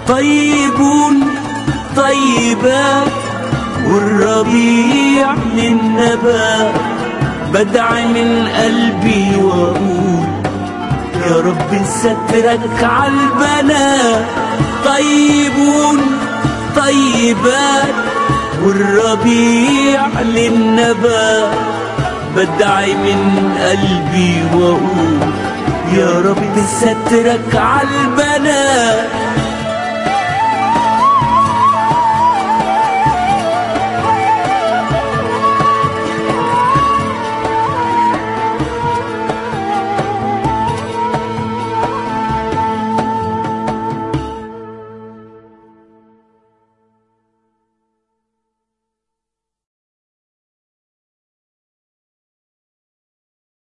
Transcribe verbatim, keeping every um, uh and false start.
طيبون طيبات والربيع للنبات. بدعي من قلبي واقول يا رب سترك عالبنات. طيبون طيبات والربيع للنبات. بدعي من قلبي واقول يا رب سترك عالبنات.